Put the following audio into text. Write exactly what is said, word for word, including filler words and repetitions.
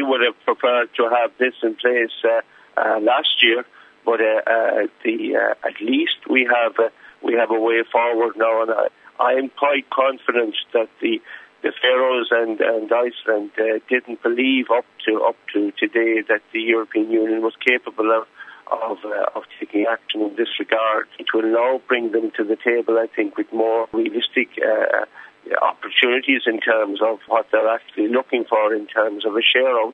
would have preferred to have this in place uh, uh, last year, but uh, uh, the uh, at least we have uh, we have a way forward now, and I, I am quite confident that the the Faroes and, and Iceland uh, didn't believe up to up to today that the European Union was capable of of, uh, of taking action in this regard. It will now bring them to the table, I think, with more realistic uh, opportunities in terms of what they're actually looking for in terms of a share out.